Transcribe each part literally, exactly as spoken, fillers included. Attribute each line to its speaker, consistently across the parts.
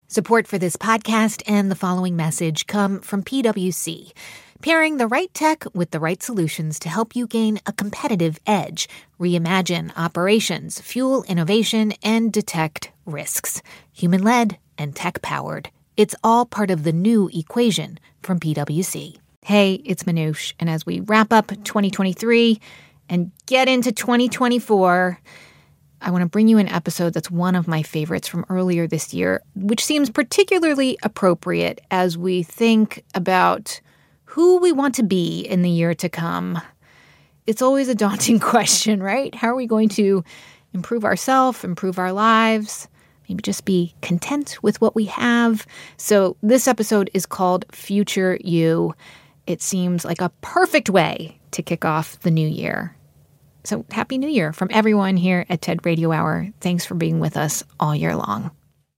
Speaker 1: Support for this podcast and the following message come from P W C, pairing the right tech with the right solutions to help you gain a competitive edge, reimagine operations, fuel innovation, and detect risks. Human-led and tech-powered. It's all part of the new equation from P W C. Hey, it's Manoush, and as we wrap up twenty twenty-three and get into twenty twenty-four, I want to bring you an episode that's one of my favorites from earlier this year, which seems particularly appropriate as we think about who we want to be in the year to come. It's always a daunting question, right? How are we going to improve ourselves, improve our lives, maybe just be content with what we have? So this episode is called Future You. It seems like a perfect way to kick off the new year. So Happy New Year from everyone here at TED Radio Hour. Thanks for being with us all year long.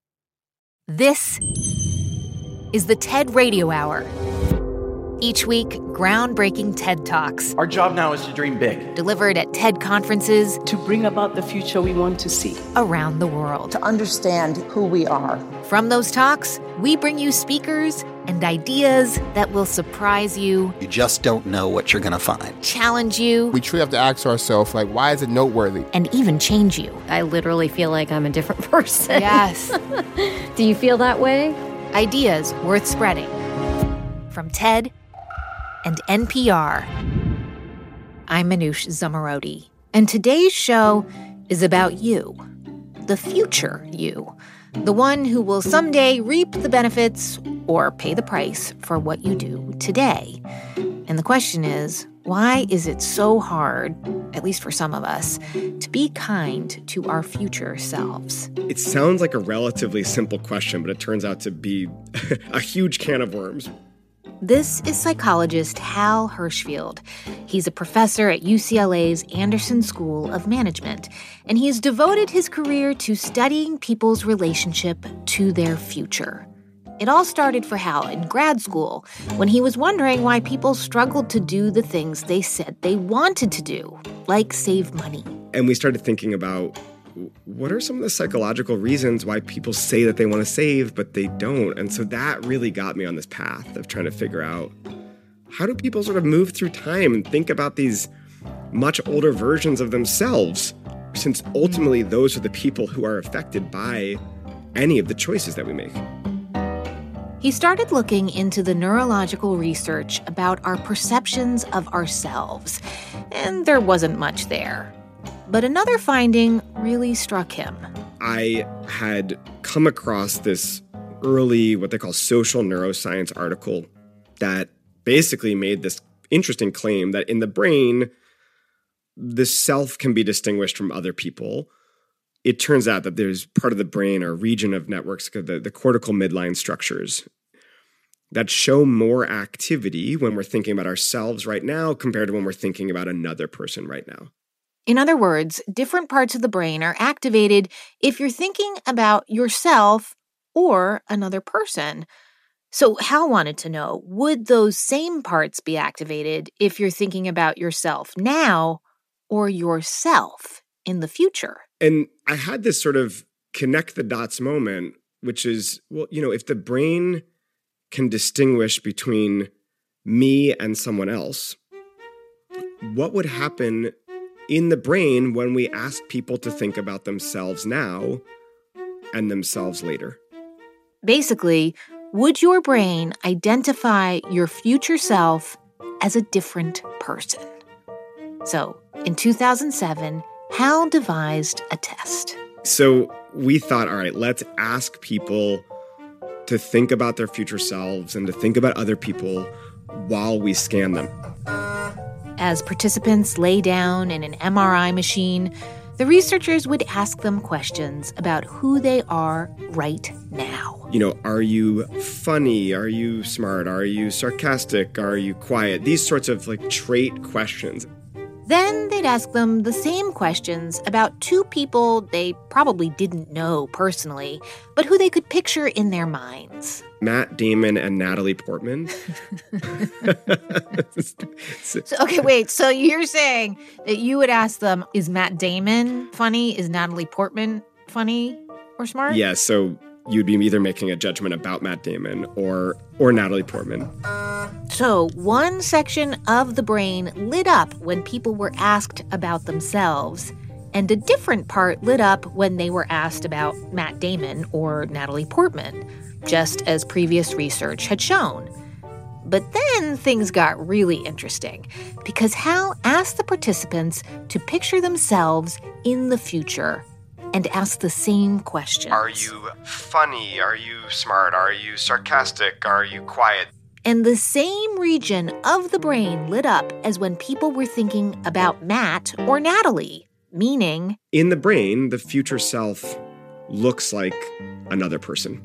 Speaker 1: This is the TED Radio Hour. Each week, groundbreaking TED Talks.
Speaker 2: Our job now is to dream big.
Speaker 1: Delivered at TED conferences.
Speaker 3: To bring about the future we want to see.
Speaker 1: Around the world.
Speaker 4: To understand who we are.
Speaker 1: From those talks, we bring you speakers and ideas that will surprise you.
Speaker 5: You just don't know what you're going to find.
Speaker 1: Challenge you.
Speaker 6: We truly have to ask ourselves, like, why is it noteworthy?
Speaker 1: And even change you.
Speaker 7: I literally feel like I'm a different person.
Speaker 1: Yes.
Speaker 7: Do you feel that way?
Speaker 1: Ideas worth spreading. From TED and N P R. I'm Manoush Zomorodi, and today's show is about you, the future you, the one who will someday reap the benefits or pay the price for what you do today. And the question is, why is it so hard, at least for some of us, to be kind to our future selves?
Speaker 8: It sounds like a relatively simple question, but it turns out to be a huge can of worms.
Speaker 1: This is psychologist Hal Hershfield. He's a professor at U C L A's Anderson School of Management, and he has devoted his career to studying people's relationship to their future. It all started for Hal in grad school, when he was wondering why people struggled to do the things they said they wanted to do, like save money.
Speaker 8: And we started thinking about, what are some of the psychological reasons why people say that they want to save, but they don't? And so that really got me on this path of trying to figure out, how do people sort of move through time and think about these much older versions of themselves, since ultimately those are the people who are affected by any of the choices that we make.
Speaker 1: He started looking into the neurological research about our perceptions of ourselves, and there wasn't much there. But another finding really struck him.
Speaker 8: I had come across this early, what they call social neuroscience article that basically made this interesting claim that in the brain, the self can be distinguished from other people. It turns out that there's part of the brain or region of networks, the, the cortical midline structures, that show more activity when we're thinking about ourselves right now compared to when we're thinking about another person right now.
Speaker 1: In other words, different parts of the brain are activated if you're thinking about yourself or another person. So Hal wanted to know, would those same parts be activated if you're thinking about yourself now or yourself in the future?
Speaker 8: And I had this sort of connect the dots moment, which is, well, you know, if the brain can distinguish between me and someone else, what would happen in the brain when we ask people to think about themselves now and themselves later?
Speaker 1: Basically, would your brain identify your future self as a different person? So, in two thousand seven, Hal devised a test.
Speaker 8: So we thought, all right, let's ask people to think about their future selves and to think about other people while we scan them.
Speaker 1: As participants lay down in an M R I machine, the researchers would ask them questions about who they are right now.
Speaker 8: You know, are you funny? Are you smart? Are you sarcastic? Are you quiet? These sorts of like trait questions.
Speaker 1: Then they'd ask them the same questions about two people they probably didn't know personally, but who they could picture in their minds.
Speaker 8: Matt Damon and Natalie Portman.
Speaker 1: so, okay, wait. So you're saying that you would ask them, is Matt Damon funny? Is Natalie Portman funny or smart?
Speaker 8: Yeah, so you'd be either making a judgment about Matt Damon or or Natalie Portman.
Speaker 1: So one section of the brain lit up when people were asked about themselves, and a different part lit up when they were asked about Matt Damon or Natalie Portman, just as previous research had shown. But then things got really interesting because Hal asked the participants to picture themselves in the future and ask the same questions.
Speaker 2: Are you funny? Are you smart? Are you sarcastic? Are you quiet?
Speaker 1: And the same region of the brain lit up as when people were thinking about Matt or Natalie, meaning...
Speaker 8: In the brain, the future self looks like another person.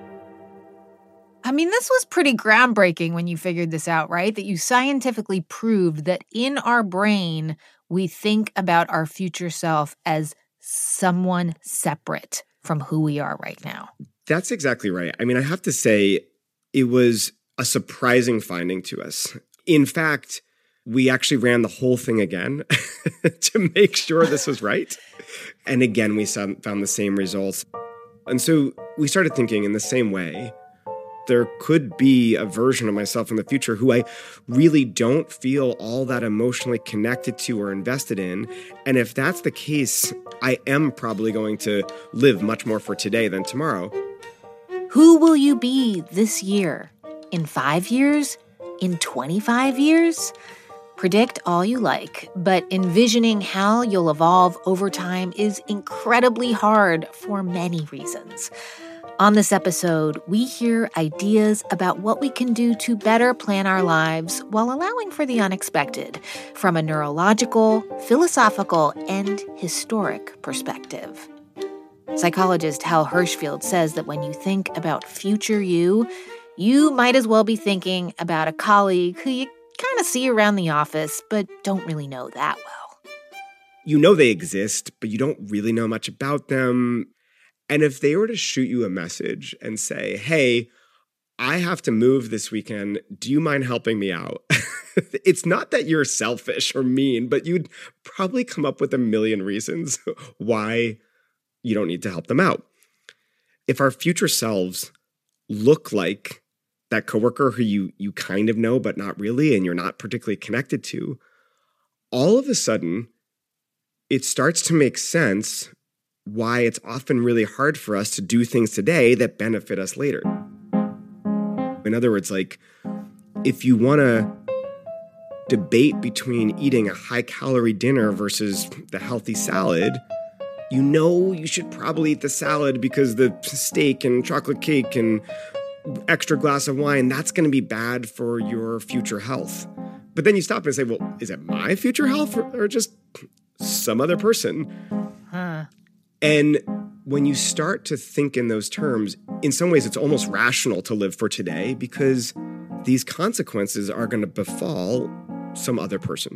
Speaker 1: I mean, this was pretty groundbreaking when you figured this out, right? That you scientifically proved that in our brain, we think about our future self as someone separate from who we are right now.
Speaker 8: That's exactly right. I mean, I have to say, it was a surprising finding to us. In fact, we actually ran the whole thing again to make sure this was right. And again, we found the same results. And so we started thinking in the same way, there could be a version of myself in the future who I really don't feel all that emotionally connected to or invested in. And if that's the case, I am probably going to live much more for today than tomorrow.
Speaker 1: Who will you be this year? In five years? In twenty-five years? Predict all you like, but envisioning how you'll evolve over time is incredibly hard for many reasons. On this episode, we hear ideas about what we can do to better plan our lives while allowing for the unexpected from a neurological, philosophical, and historic perspective. Psychologist Hal Hershfield says that when you think about future you, you might as well be thinking about a colleague who you kind of see around the office but don't really know that well.
Speaker 8: You know they exist, but you don't really know much about them. And if they were to shoot you a message and say, hey, I have to move this weekend, do you mind helping me out? It's not that you're selfish or mean, but you'd probably come up with a million reasons why you don't need to help them out. If our future selves look like that coworker who you, you kind of know but not really and you're not particularly connected to, all of a sudden, it starts to make sense why it's often really hard for us to do things today that benefit us later. In other words, like, if you want to debate between eating a high-calorie dinner versus the healthy salad, you know you should probably eat the salad because the steak and chocolate cake and extra glass of wine, that's going to be bad for your future health. But then you stop and say, well, is it my future health or, or just some other person?
Speaker 1: Huh.
Speaker 8: And when you start to think in those terms, in some ways it's almost rational to live for today because these consequences are going to befall some other person.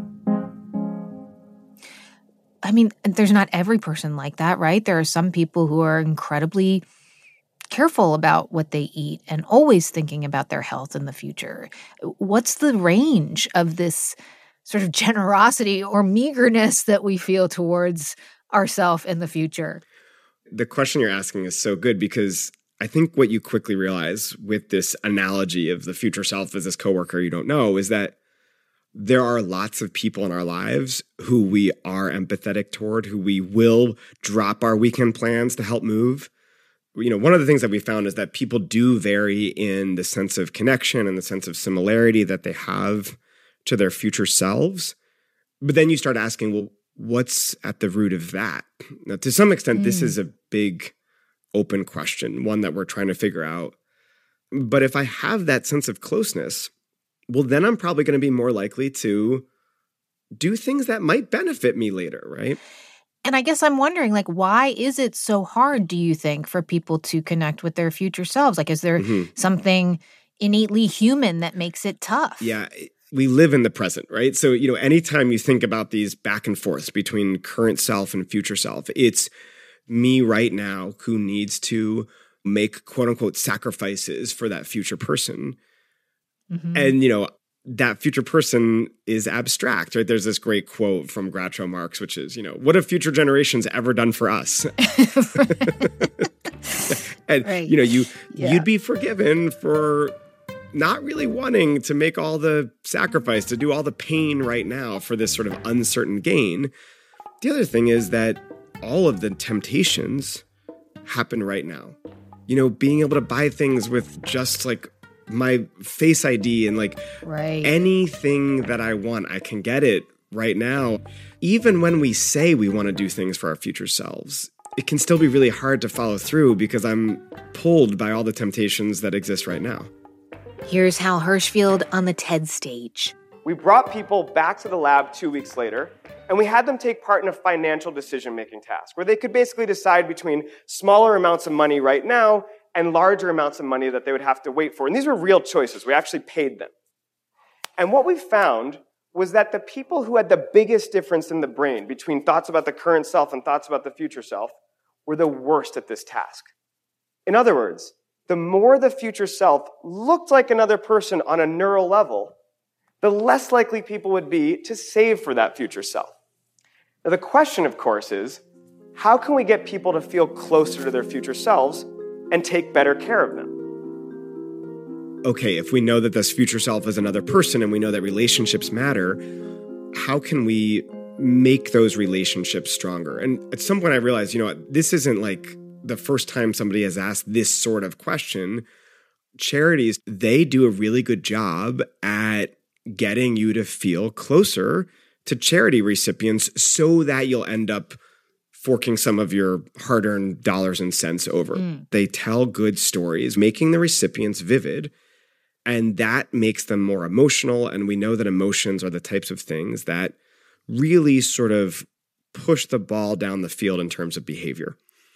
Speaker 1: I mean, there's not every person like that, right? There are some people who are incredibly careful about what they eat and always thinking about their health in the future. What's the range of this sort of generosity or meagerness that we feel towards ourselves in the future?
Speaker 8: The question you're asking is so good because I think what you quickly realize with this analogy of the future self as this coworker you don't know is that there are lots of people in our lives who we are empathetic toward, who we will drop our weekend plans to help move. You know, one of the things that we found is that people do vary in the sense of connection and the sense of similarity that they have to their future selves. But then you start asking, well, what's at the root of that? Now, to some extent, mm. this is a big open question, one that we're trying to figure out. But if I have that sense of closeness, well, then I'm probably going to be more likely to do things that might benefit me later, right?
Speaker 1: And I guess I'm wondering, like, why is it so hard, do you think, for people to connect with their future selves? Like, is there mm-hmm. something innately human that makes it tough?
Speaker 8: Yeah, we live in the present, right? So, you know, anytime you think about these back and forths between current self and future self, it's me right now who needs to make quote unquote sacrifices for that future person. Mm-hmm. And, you know, that future person is abstract, right? There's this great quote from Groucho Marx, which is, you know, what have future generations ever done for us? And, right. you know, you, yeah. you'd be forgiven for not really wanting to make all the sacrifice, to do all the pain right now for this sort of uncertain gain. The other thing is that all of the temptations happen right now. You know, being able to buy things with just like my Face I D and like right. anything that I want, I can get it right now. Even when we say we want to do things for our future selves, it can still be really hard to follow through because I'm pulled by all the temptations that exist right now.
Speaker 1: Here's Hal Hershfield on the TED stage.
Speaker 2: We brought people back to the lab two weeks later, and we had them take part in a financial decision-making task where they could basically decide between smaller amounts of money right now and larger amounts of money that they would have to wait for. And these were real choices. We actually paid them. And what we found was that the people who had the biggest difference in the brain between thoughts about the current self and thoughts about the future self were the worst at this task. In other words, the more the future self looked like another person on a neural level, the less likely people would be to save for that future self. Now, the question, of course, is how can we get people to feel closer to their future selves and take better care of them?
Speaker 8: Okay, if we know that this future self is another person and we know that relationships matter, how can we make those relationships stronger? And at some point I realized, you know, this isn't like the first time somebody has asked this sort of question. Charities, they do a really good job at getting you to feel closer to charity recipients so that you'll end up forking some of your hard-earned dollars and cents over. Mm. They tell good stories, making the recipients vivid, and that makes them more emotional. And we know that emotions are the types of things that really sort of push the ball down the field in terms of behavior.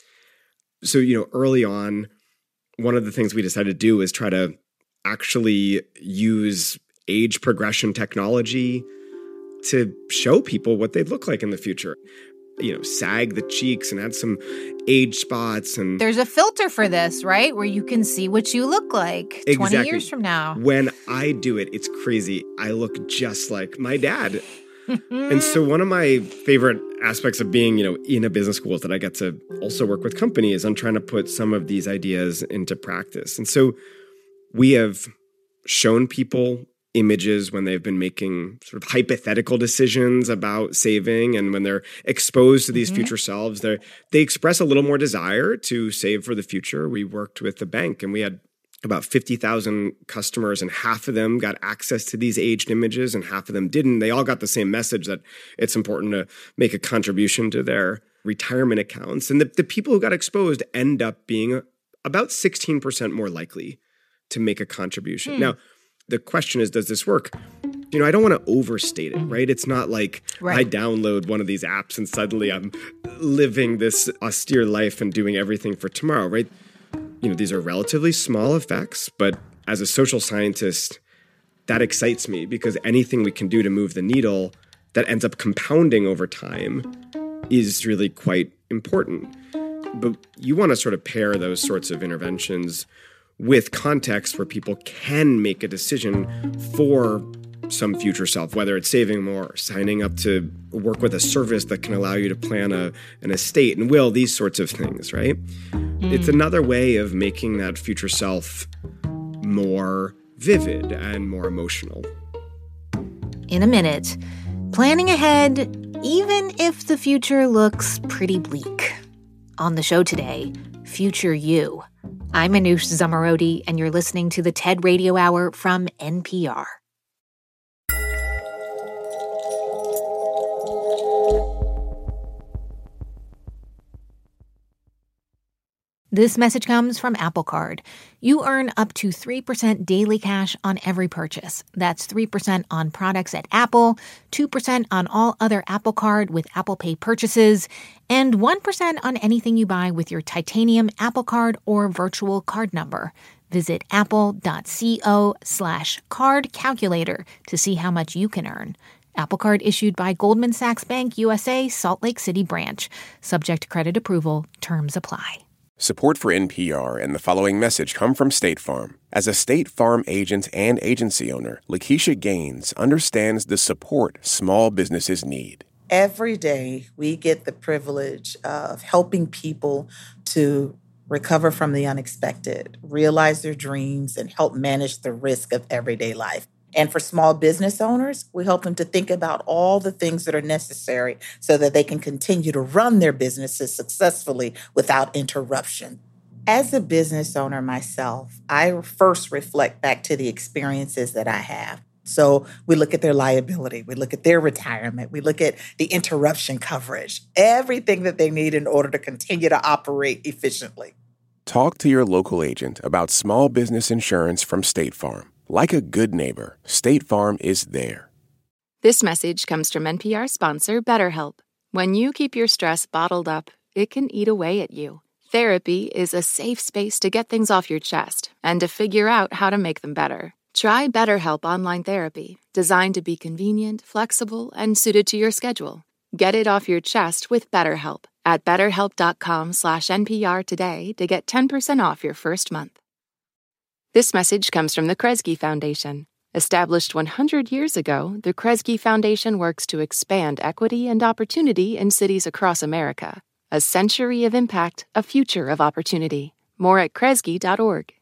Speaker 8: So, you know, early on, one of the things we decided to do is try to actually use age progression technology to show people what they'd look like in the future. You know, sag the cheeks and add some age spots. And
Speaker 1: there's a filter for this, right? Where you can see what you look like
Speaker 8: exactly.
Speaker 1: twenty years from now.
Speaker 8: When I do it, it's crazy. I look just like my dad. And so one of my favorite aspects of being, you know, in a business school is that I get to also work with companies on trying to put some of these ideas into practice. And so we have shown people images when they've been making sort of hypothetical decisions about saving, and when they're exposed to these mm-hmm. future selves, they they express a little more desire to save for the future. We worked with the bank, and we had about fifty thousand customers, and half of them got access to these aged images and half of them didn't. They all got the same message that it's important to make a contribution to their retirement accounts. And the, the people who got exposed end up being about sixteen percent more likely to make a contribution. Hmm. Now, the question is, does this work? You know, I don't want to overstate it, right? It's not like right. I download one of these apps and suddenly I'm living this austere life and doing everything for tomorrow, right? You know, these are relatively small effects, but as a social scientist, that excites me because anything we can do to move the needle that ends up compounding over time is really quite important. But you want to sort of pair those sorts of interventions with context where people can make a decision for some future self, whether it's saving more, or signing up to work with a service that can allow you to plan a, an estate and will, these sorts of things, right? Mm. It's another way of making that future self more vivid and more emotional.
Speaker 1: In a minute, planning ahead, even if the future looks pretty bleak. On the show today, Future You. I'm Anoush Zomorodi, and you're listening to the TED Radio Hour from N P R. This message comes from Apple Card. You earn up to three percent daily cash on every purchase. That's three percent on products at Apple, two percent on all other Apple Card with Apple Pay purchases, and one percent on anything you buy with your titanium Apple Card or virtual card number. Visit apple.co slash card calculator to see how much you can earn. Apple Card issued by Goldman Sachs Bank U S A, Salt Lake City branch. Subject to credit approval. Terms apply.
Speaker 9: Support for N P R and the following message come from State Farm. As a State Farm agent and agency owner, Lakeisha Gaines understands the support small businesses need.
Speaker 4: Every day, we get the privilege of helping people to recover from the unexpected, realize their dreams, and help manage the risk of everyday life. And for small business owners, we help them to think about all the things that are necessary so that they can continue to run their businesses successfully without interruption. As a business owner myself, I first reflect back to the experiences that I have. So we look at their liability, we look at their retirement, we look at the interruption coverage, everything that they need in order to continue to operate efficiently.
Speaker 9: Talk to your local agent about small business insurance from State Farm. Like a good neighbor, State Farm is there.
Speaker 10: This message comes from N P R sponsor BetterHelp. When you keep your stress bottled up, it can eat away at you. Therapy is a safe space to get things off your chest and to figure out how to make them better. Try BetterHelp Online Therapy, designed to be convenient, flexible, and suited to your schedule. Get it off your chest with BetterHelp at betterhelp.com slash NPR today to get ten percent off your first month. This message comes from the Kresge Foundation. Established one hundred years ago, the Kresge Foundation works to expand equity and opportunity in cities across America. A century of impact, a future of opportunity. More at kresge dot org.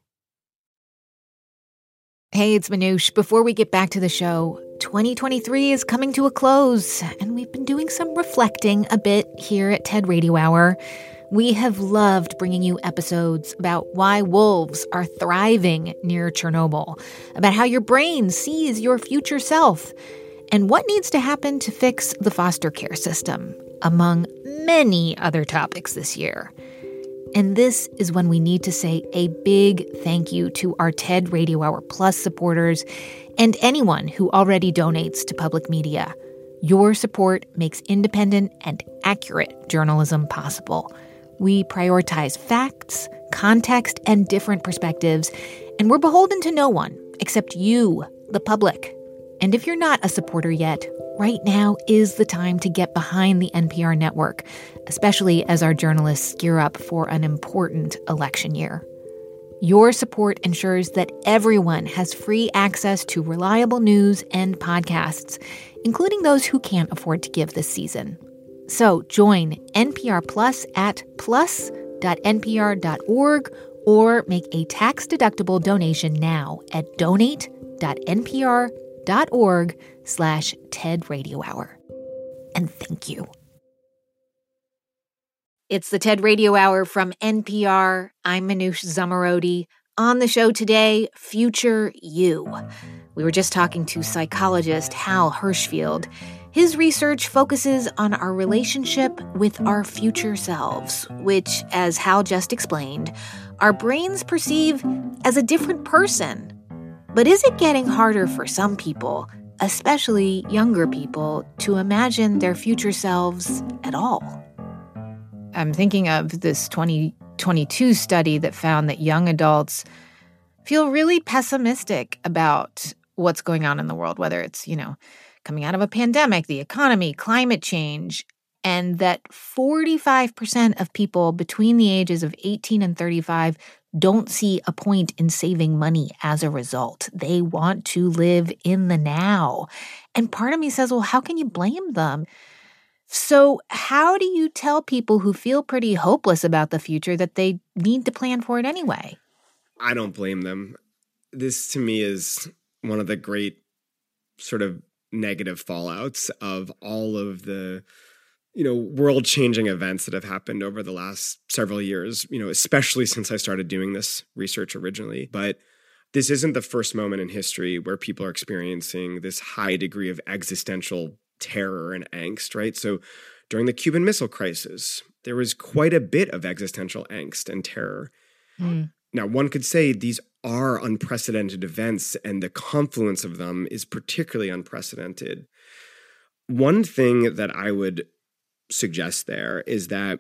Speaker 1: Hey, it's Manoush. Before we get back to the show, twenty twenty-three is coming to a close, and we've been doing some reflecting a bit here at TED Radio Hour. We have loved bringing you episodes about why wolves are thriving near Chernobyl, about how your brain sees your future self, and what needs to happen to fix the foster care system, among many other topics this year. And this is when we need to say a big thank you to our TED Radio Hour Plus supporters and anyone who already donates to public media. Your support makes independent and accurate journalism possible. We prioritize facts, context, and different perspectives, and we're beholden to no one except you, the public. And if you're not a supporter yet, right now is the time to get behind the N P R network, especially as our journalists gear up for an important election year. Your support ensures that everyone has free access to reliable news and podcasts, including those who can't afford to give this season. So join N P R Plus at plus dot N P R dot org or make a tax-deductible donation now at donate dot N P R dot org slash TED Radio Hour. And thank you. It's the TED Radio Hour from N P R. I'm Manoush Zomorodi. On the show today, Future You. We were just talking to psychologist Hal Hershfield. His research focuses on our relationship with our future selves, which, as Hal just explained, our brains perceive as a different person. But is it getting harder for some people, especially younger people, to imagine their future selves at all? I'm thinking of this twenty twenty-two study that found that young adults feel really pessimistic about what's going on in the world, whether it's, you know, coming out of a pandemic, the economy, climate change, and that forty-five percent of people between the ages of eighteen and thirty-five don't see a point in saving money as a result. They want to live in the now. And part of me says, well, how can you blame them? So how do you tell people who feel pretty hopeless about the future that they need to plan for it anyway?
Speaker 8: I don't blame them. This, to me, is one of the great sort of negative fallouts of all of the, you know, world-changing events that have happened over the last several years, you know, especially since I started doing this research originally. But this isn't the first moment in history where people are experiencing this high degree of existential terror and angst, right? So during the Cuban Missile Crisis, there was quite a bit of existential angst and terror. Mm. Now, one could say these are unprecedented events, and the confluence of them is particularly unprecedented. One thing that I would suggest there is that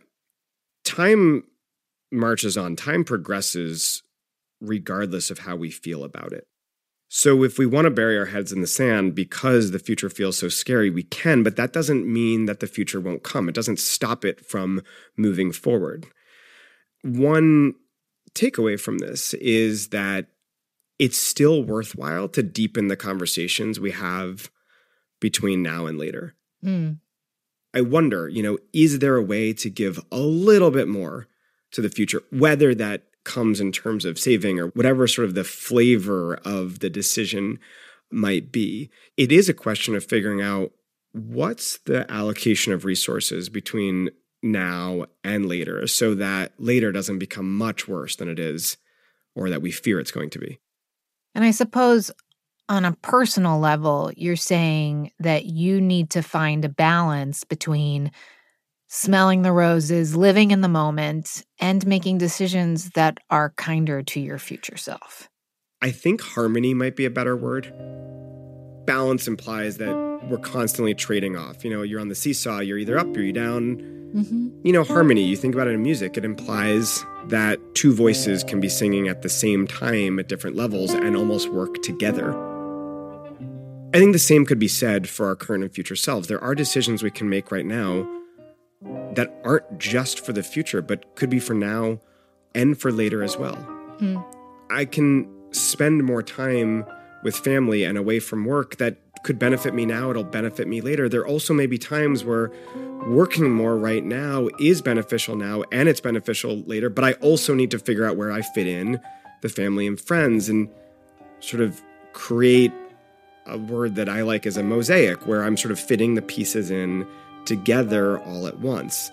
Speaker 8: time marches on, time progresses regardless of how we feel about it. So if we want to bury our heads in the sand because the future feels so scary, we can, but that doesn't mean that the future won't come. It doesn't stop it from moving forward. one takeaway from this is that it's still worthwhile to deepen the conversations we have between now and later.
Speaker 1: Mm.
Speaker 8: I wonder, you know, is there a way to give a little bit more to the future, whether that comes in terms of saving or whatever sort of the flavor of the decision might be? It is a question of figuring out what's the allocation of resources between now and later so that later doesn't become much worse than it is or that we fear it's going to be.
Speaker 1: And I suppose on a personal level, you're saying that you need to find a balance between smelling the roses, living in the moment, and making decisions that are kinder to your future self.
Speaker 8: I think harmony might be a better word. Balance implies that we're constantly trading off. You know, you're on the seesaw, you're either up or you're down.
Speaker 1: Mm-hmm.
Speaker 8: You know, harmony, you think about it in music, it implies that two voices can be singing at the same time at different levels and almost work together. I think the same could be said for our current and future selves. There are decisions we can make right now that aren't just for the future, but could be for now and for later as well.
Speaker 1: Mm.
Speaker 8: I can spend more time with family and away from work that could benefit me now, it'll benefit me later. There also may be times where working more right now is beneficial now and it's beneficial later, but I also need to figure out where I fit in the family and friends and sort of create a word that I like as a mosaic, where I'm sort of fitting the pieces in together all at once.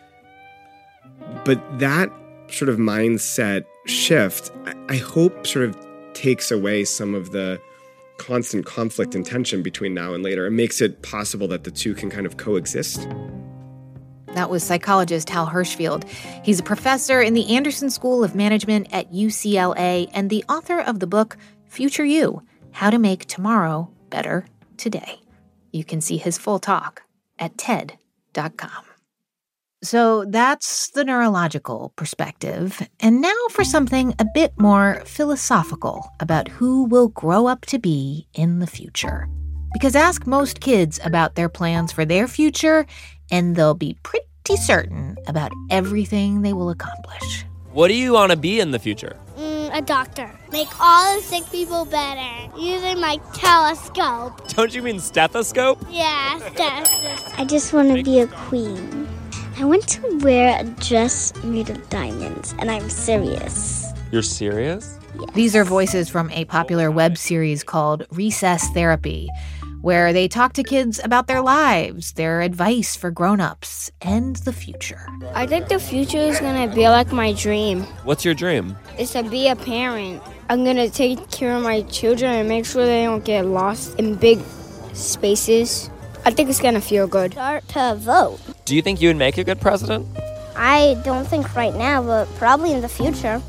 Speaker 8: But that sort of mindset shift, I hope sort of takes away some of the constant conflict and tension between now and later and makes it possible that the two can kind of coexist.
Speaker 1: That was psychologist Hal Hershfield. He's a professor in the Anderson School of Management at U C L A and the author of the book Future You: How to Make Tomorrow Better Today. You can see his full talk at T E D dot com. So that's the neurological perspective. And now for something a bit more philosophical about who will grow up to be in the future. Because ask most kids about their plans for their future, and they'll be pretty certain about everything they will accomplish.
Speaker 11: What do you want to be in the future?
Speaker 12: Mm, a doctor. Make all the sick people better using my telescope.
Speaker 11: Don't you mean stethoscope?
Speaker 12: Yeah, stethoscope. I just want to be a queen. I want to wear a dress made of diamonds, and I'm serious.
Speaker 11: You're serious?
Speaker 12: Yes.
Speaker 1: These are voices from a popular web series called Recess Therapy, where they talk to kids about their lives, their advice for grown-ups, and the future.
Speaker 13: I think the future is going to be like my dream.
Speaker 11: What's your dream?
Speaker 13: It's to be a parent. I'm going to take care of my children and make sure they don't get lost in big spaces. I think it's going to feel good.
Speaker 12: Start to vote.
Speaker 11: Do you think you would make a good president?
Speaker 12: I don't think right now, but probably in the future.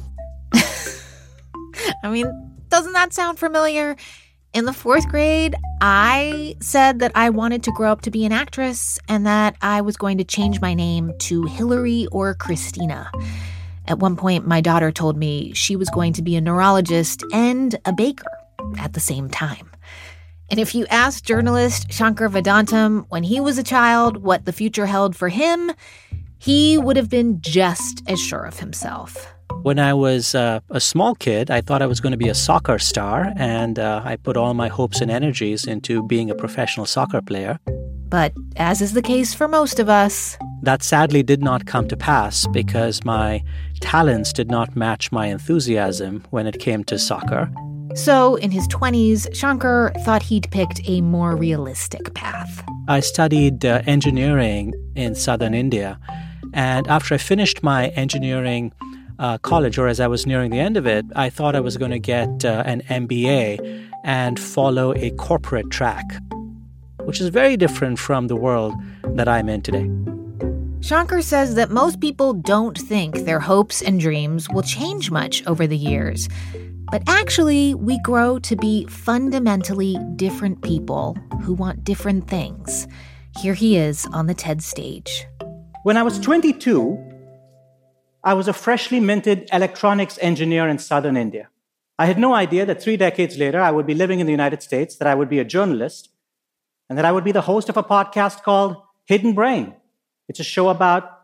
Speaker 1: I mean, doesn't that sound familiar? In the fourth grade, I said that I wanted to grow up to be an actress and that I was going to change my name to Hillary or Christina. At one point, my daughter told me she was going to be a neurologist and a baker at the same time. And if you asked journalist Shankar Vedantam when he was a child what the future held for him, he would have been just as sure of himself.
Speaker 14: When I was uh, a small kid, I thought I was going to be a soccer star, and uh, I put all my hopes and energies into being a professional soccer player.
Speaker 1: But as is the case for most of us,
Speaker 14: that sadly did not come to pass because my talents did not match my enthusiasm when it came to soccer.
Speaker 1: So in his twenties, Shankar thought he'd picked a more realistic path.
Speaker 14: I studied uh, engineering in southern India, and after I finished my engineering Uh, college, or as I was nearing the end of it, I thought I was going to get uh, an M B A and follow a corporate track, which is very different from the world that I'm in today.
Speaker 1: Shankar says that most people don't think their hopes and dreams will change much over the years. But actually, we grow to be fundamentally different people who want different things. Here he is on the TED stage.
Speaker 15: When I was twenty-two, I was a freshly minted electronics engineer in southern India. I had no idea that three decades later I would be living in the United States, that I would be a journalist, and that I would be the host of a podcast called Hidden Brain. It's a show about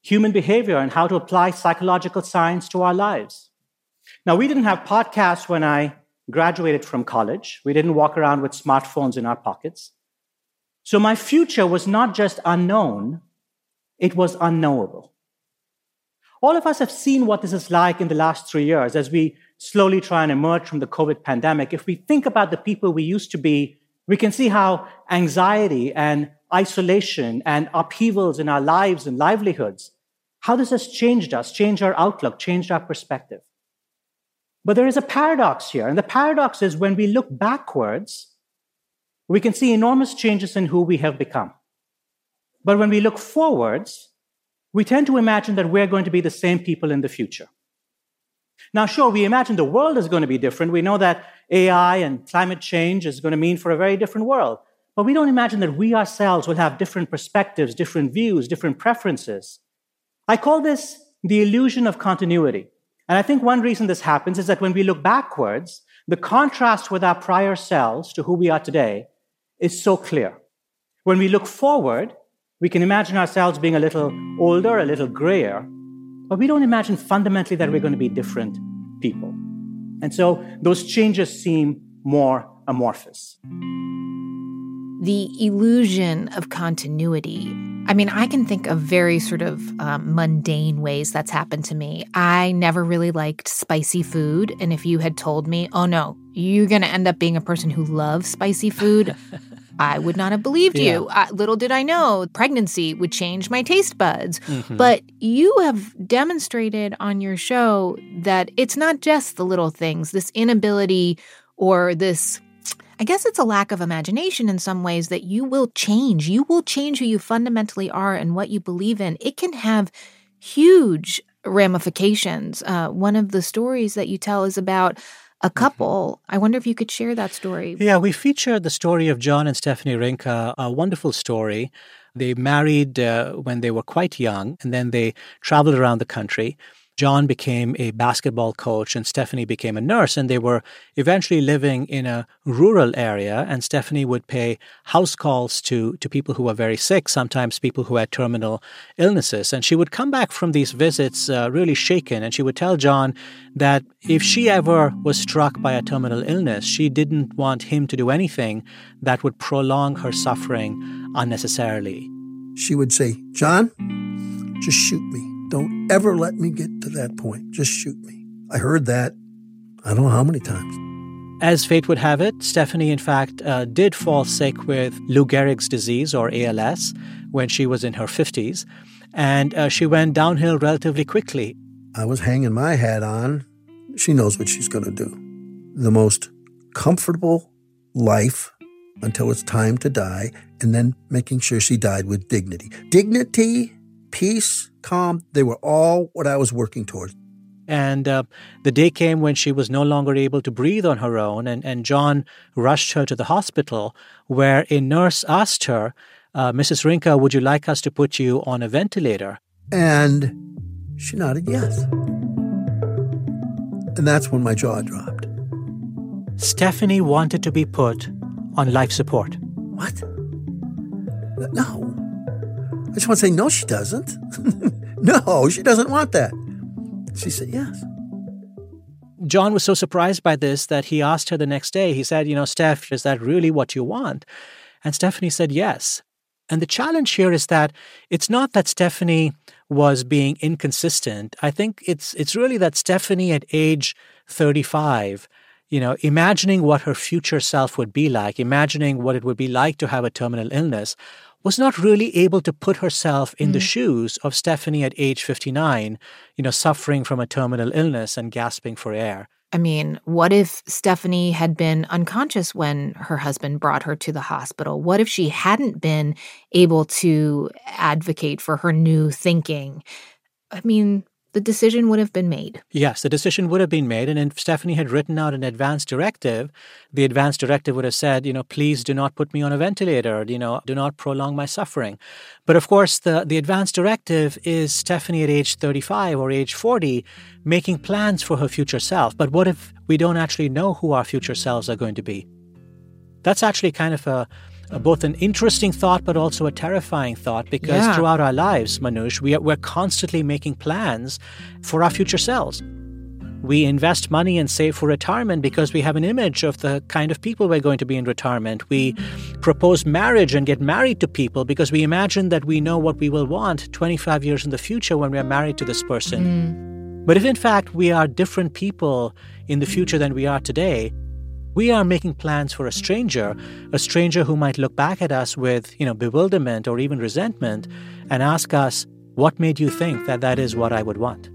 Speaker 15: human behavior and how to apply psychological science to our lives. Now, we didn't have podcasts when I graduated from college. We didn't walk around with smartphones in our pockets. So my future was not just unknown, it was unknowable. All of us have seen what this is like in the last three years as we slowly try and emerge from the COVID pandemic. If we think about the people we used to be, we can see how anxiety and isolation and upheavals in our lives and livelihoods, how this has changed us, changed our outlook, changed our perspective. But there is a paradox here, and the paradox is when we look backwards, we can see enormous changes in who we have become. But when we look forwards, we tend to imagine that we're going to be the same people in the future. Now, sure, we imagine the world is going to be different. We know that A I and climate change is going to mean for a very different world. But we don't imagine that we ourselves will have different perspectives, different views, different preferences. I call this the illusion of continuity. And I think one reason this happens is that when we look backwards, the contrast with our prior selves to who we are today is so clear. When we look forward, we can imagine ourselves being a little older, a little grayer, but we don't imagine fundamentally that we're going to be different people. And so those changes seem more amorphous.
Speaker 1: The illusion of continuity. I mean, I can think of very sort of um, mundane ways that's happened to me. I never really liked spicy food. And if you had told me, oh no, you're going to end up being a person who loves spicy food, I would not have believed yeah. you. Uh, little did I know pregnancy would change my taste buds. Mm-hmm. But you have demonstrated on your show that it's not just the little things, this inability or this, I guess it's a lack of imagination in some ways, that you will change. You will change who you fundamentally are and what you believe in. It can have huge ramifications. Uh, one of the stories that you tell is about a couple. I wonder if you could share that story.
Speaker 14: Yeah, we featured the story of John and Stephanie Rinka, a wonderful story. They married uh, when they were quite young, and then they traveled around the country. John became a basketball coach and Stephanie became a nurse, and they were eventually living in a rural area, and Stephanie would pay house calls to, to people who were very sick, sometimes people who had terminal illnesses. And she would come back from these visits uh, really shaken, and she would tell John that if she ever was struck by a terminal illness, she didn't want him to do anything that would prolong her suffering unnecessarily.
Speaker 16: She would say, John, just shoot me. Don't ever let me get to that point. Just shoot me. I heard that, I don't know how many times.
Speaker 14: As fate would have it, Stephanie, in fact, uh, did fall sick with Lou Gehrig's disease, or A L S, when she was in her fifties, and uh, she went downhill relatively quickly.
Speaker 16: I was hanging my hat on. She knows what she's going to do. The most comfortable life until it's time to die, and then making sure she died with dignity. Dignity, peace, calm, they were all what I was working towards.
Speaker 14: And uh, the day came when she was no longer able to breathe on her own, and, and John rushed her to the hospital, where a nurse asked her, uh, Missus Rinka, would you like us to put you on a ventilator?
Speaker 16: And she nodded yes. And that's when my jaw dropped.
Speaker 14: Stephanie wanted to be put on life support.
Speaker 16: What? No. I just want to say, no, she doesn't. No, she doesn't want that. She said, yes.
Speaker 14: John was so surprised by this that he asked her the next day. He said, you know, Steph, is that really what you want? And Stephanie said, yes. And the challenge here is that it's not that Stephanie was being inconsistent. I think it's it's really that Stephanie at age thirty-five, you know, imagining what her future self would be like, imagining what it would be like to have a terminal illness, was not really able to put herself in mm. the shoes of Stephanie at age fifty-nine, you know, suffering from a terminal illness and gasping for air.
Speaker 1: I mean, what if Stephanie had been unconscious when her husband brought her to the hospital? What if she hadn't been able to advocate for her new thinking? I mean, the decision would have been made.
Speaker 14: Yes, the decision would have been made. And if Stephanie had written out an advance directive, the advance directive would have said, you know, please do not put me on a ventilator, you know, do not prolong my suffering. But of course, the, the advance directive is Stephanie at age thirty-five or age forty making plans for her future self. But what if we don't actually know who our future selves are going to be? That's actually kind of a, uh, both an interesting thought but also a terrifying thought, because
Speaker 1: Yeah.
Speaker 14: throughout our lives, Manoush, we are, we're constantly making plans for our future selves. We invest money and save for retirement because we have an image of the kind of people we're going to be in retirement. We propose marriage and get married to people because we imagine that we know what we will want twenty-five years in the future when we are married to this person. But if in fact we are different people in the future than we are today, we are making plans for a stranger, a stranger who might look back at us with, you know, bewilderment or even resentment and ask us, what made you think that that is what I would want?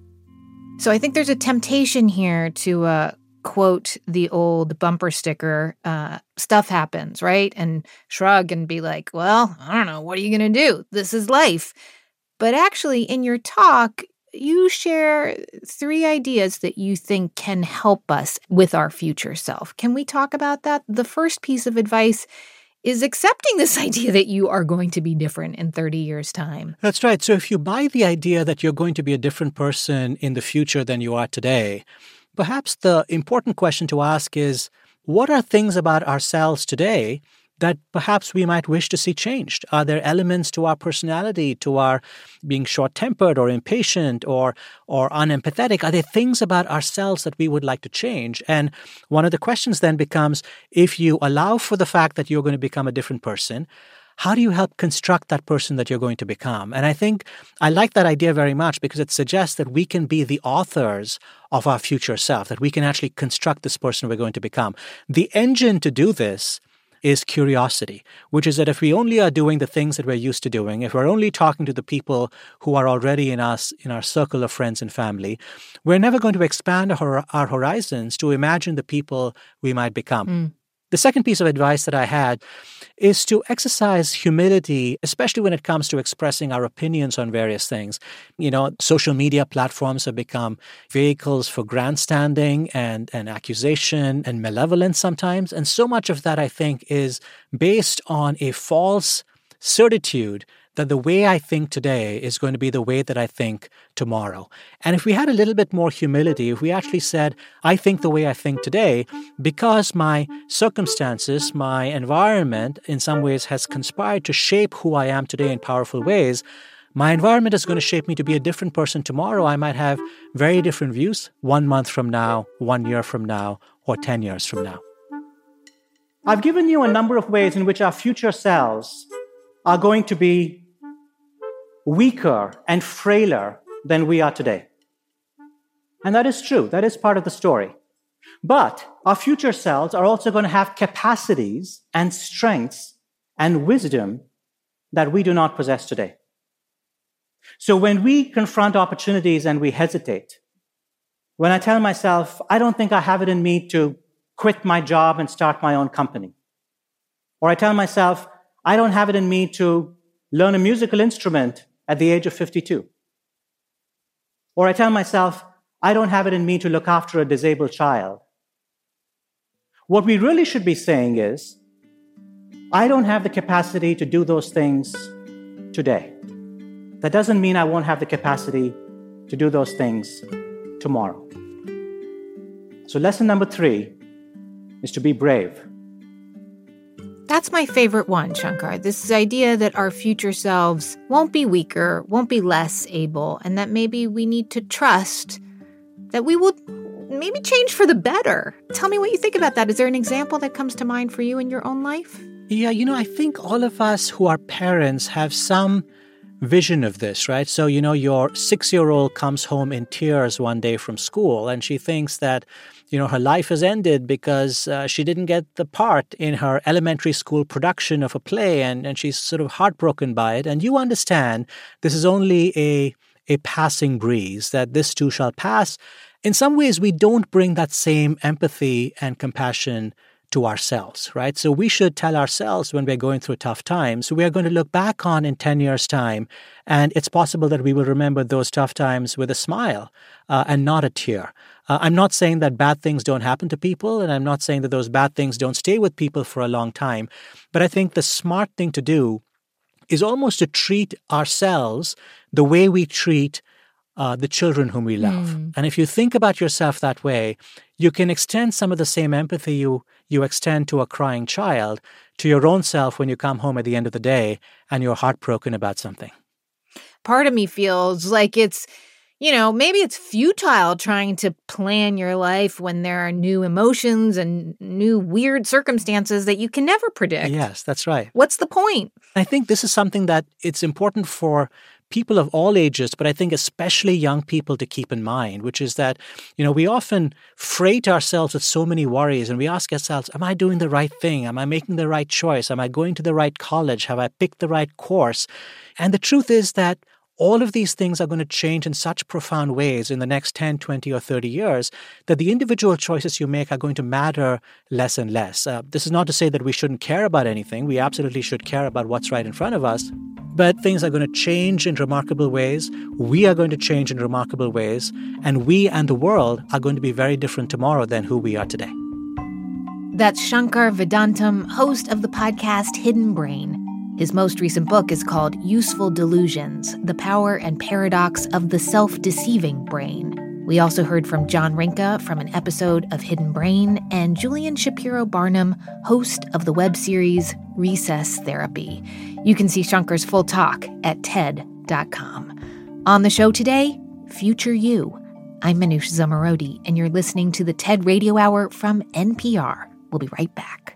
Speaker 1: So I think there's a temptation here to uh, quote the old bumper sticker, uh, stuff happens, right? And shrug and be like, well, I don't know, what are you going to do? This is life. But actually, in your talk, you share three ideas that you think can help us with our future self. Can we talk about that? The first piece of advice is accepting this idea that you are going to be different in thirty years' time.
Speaker 14: That's right. So if you buy the idea that you're going to be a different person in the future than you are today, perhaps the important question to ask is, what are things about ourselves today that perhaps we might wish to see changed? Are there elements to our personality, to our being short-tempered or impatient or or unempathetic? Are there things about ourselves that we would like to change? And one of the questions then becomes, if you allow for the fact that you're going to become a different person, how do you help construct that person that you're going to become? And I think I like that idea very much because it suggests that we can be the authors of our future self, that we can actually construct this person we're going to become. The engine to do this is curiosity, which is that if we only are doing the things that we're used to doing, if we're only talking to the people who are already in us, in our circle of friends and family, we're never going to expand our, our horizons to imagine the people we might become.
Speaker 1: Mm.
Speaker 14: The second piece of advice that I had is to exercise humility, especially when it comes to expressing our opinions on various things. You know, social media platforms have become vehicles for grandstanding and, and accusation and malevolence sometimes. And so much of that, I think, is based on a false certitude that the way I think today is going to be the way that I think tomorrow. And if we had a little bit more humility, if we actually said, I think the way I think today, because my circumstances, my environment in some ways has conspired to shape who I am today in powerful ways, my environment is going to shape me to be a different person tomorrow. I might have very different views one month from now, one year from now, or ten years from now.
Speaker 15: I've given you a number of ways in which our future selves are going to be weaker and frailer than we are today. And that is true. That is part of the story. But our future selves are also going to have capacities and strengths and wisdom that we do not possess today. So when we confront opportunities and we hesitate, when I tell myself, I don't think I have it in me to quit my job and start my own company, or I tell myself, I don't have it in me to learn a musical instrument at the age of fifty-two. Or I tell myself, I don't have it in me to look after a disabled child. What we really should be saying is, I don't have the capacity to do those things today. That doesn't mean I won't have the capacity to do those things tomorrow. So lesson number three is to be brave.
Speaker 1: That's my favorite one, Shankar. This idea that our future selves won't be weaker, won't be less able, and that maybe we need to trust that we will maybe change for the better. Tell me what you think about that. Is there an example that comes to mind for you in your own life?
Speaker 14: Yeah, you know, I think all of us who are parents have some vision of this, right? So, you know, your six-year-old comes home in tears one day from school, and she thinks that, you know, her life has ended because uh, she didn't get the part in her elementary school production of a play, and, and she's sort of heartbroken by it. And you understand this is only a, a passing breeze, that this too shall pass. In some ways, we don't bring that same empathy and compassion to ourselves, right? So we should tell ourselves when we're going through tough times, we are going to look back on in ten years' time, and it's possible that we will remember those tough times with a smile uh, and not a tear. Uh, I'm not saying that bad things don't happen to people, and I'm not saying that those bad things don't stay with people for a long time, but I think the smart thing to do is almost to treat ourselves the way we treat uh, the children whom we love.
Speaker 1: Mm.
Speaker 14: And if you think about yourself that way, you can extend some of the same empathy you, you extend to a crying child to your own self when you come home at the end of the day and you're heartbroken about something.
Speaker 1: Part of me feels like it's, you know, maybe it's futile trying to plan your life when there are new emotions and new weird circumstances that you can never predict.
Speaker 14: Yes, that's right.
Speaker 1: What's the point?
Speaker 14: I think this is something that it's important for people of all ages, but I think especially young people to keep in mind, which is that, you know, we often freight ourselves with so many worries and we ask ourselves, am I doing the right thing? Am I making the right choice? Am I going to the right college? Have I picked the right course? And the truth is that all of these things are going to change in such profound ways in the next ten, twenty, or thirty years that the individual choices you make are going to matter less and less. Uh, this is not to say that we shouldn't care about anything. We absolutely should care about what's right in front of us. But things are going to change in remarkable ways. We are going to change in remarkable ways. And we and the world are going to be very different tomorrow than who we are today.
Speaker 1: That's Shankar Vedantam, host of the podcast Hidden Brain. His most recent book is called Useful Delusions, The Power and Paradox of the Self-Deceiving Brain. We also heard from John Rinka from an episode of Hidden Brain and Julian Shapiro Barnum, host of the web series Recess Therapy. You can see Shankar's full talk at T E D dot com. On the show today, Future You. I'm Manoush Zomorodi, and you're listening to the TED Radio Hour from N P R. We'll be right back.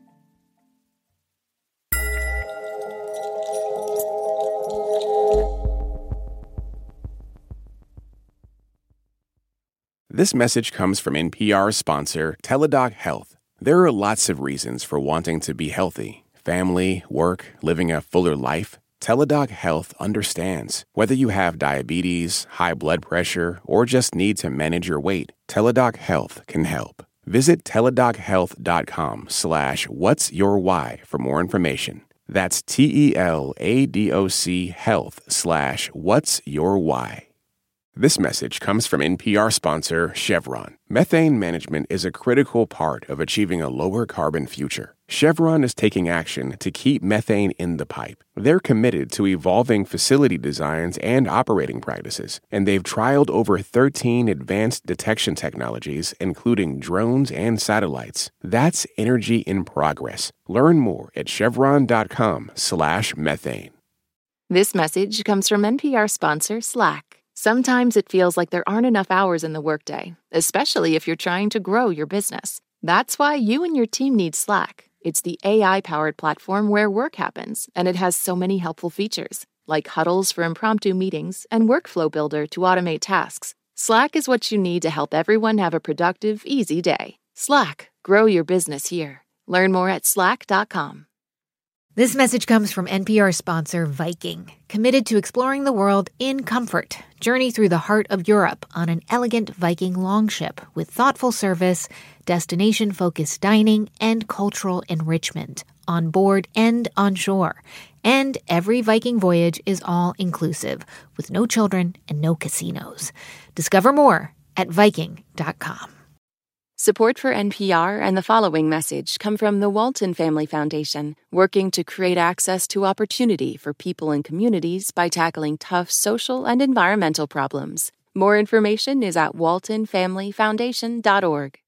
Speaker 9: This message comes from N P R sponsor Teladoc Health. There are lots of reasons for wanting to be healthy. Family, work, living a fuller life. Teladoc Health understands. Whether you have diabetes, high blood pressure, or just need to manage your weight, Teladoc Health can help. Visit teladochealth.com slash what's your why for more information. That's T-E-L-A-D-O-C health slash what's your why. This message comes from N P R sponsor Chevron. Methane management is a critical part of achieving a lower carbon future. Chevron is taking action to keep methane in the pipe. They're committed to evolving facility designs and operating practices, and they've trialed over thirteen advanced detection technologies, including drones and satellites. That's energy in progress. Learn more at chevron.com slash methane.
Speaker 10: This message comes from N P R sponsor Slack. Sometimes it feels like there aren't enough hours in the workday, especially if you're trying to grow your business. That's why you and your team need Slack. It's the A I-powered platform where work happens, and it has so many helpful features, like huddles for impromptu meetings and Workflow Builder to automate tasks. Slack is what you need to help everyone have a productive, easy day. Slack, grow your business here. Learn more at slack dot com.
Speaker 1: This message comes from N P R sponsor Viking, committed to exploring the world in comfort. Journey through the heart of Europe on an elegant Viking longship with thoughtful service, destination-focused dining, and cultural enrichment on board and on shore. And every Viking voyage is all-inclusive, with no children and no casinos. Discover more at Viking dot com.
Speaker 10: Support for N P R and the following message come from the Walton Family Foundation, working to create access to opportunity for people and communities by tackling tough social and environmental problems. More information is at walton family foundation dot org.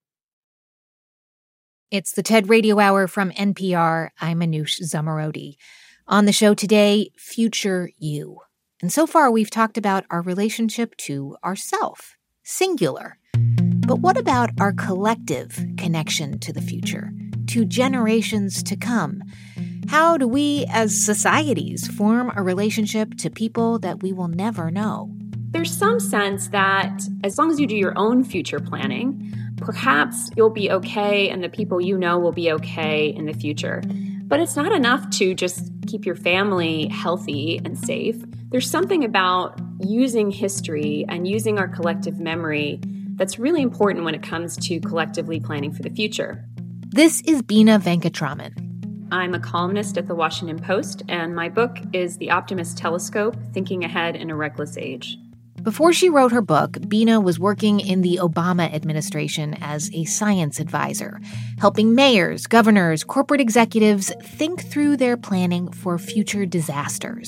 Speaker 1: It's the TED Radio Hour from N P R. I'm Manoush Zomorodi. On the show today, Future You. And so far, we've talked about our relationship to ourself, singular. But what about our collective connection to the future, to generations to come? How do we, as societies, form a relationship to people that we will never know?
Speaker 17: There's some sense that as long as you do your own future planning, perhaps you'll be okay and the people you know will be okay in the future. But it's not enough to just keep your family healthy and safe. There's something about using history and using our collective memory that's really important when it comes to collectively planning for the future.
Speaker 1: This is Beena Venkatraman.
Speaker 17: I'm a columnist at The Washington Post, and my book is The Optimist Telescope, Thinking Ahead in a Reckless Age.
Speaker 1: Before she wrote her book, Beena was working in the Obama administration as a science advisor, helping mayors, governors, corporate executives think through their planning for future disasters.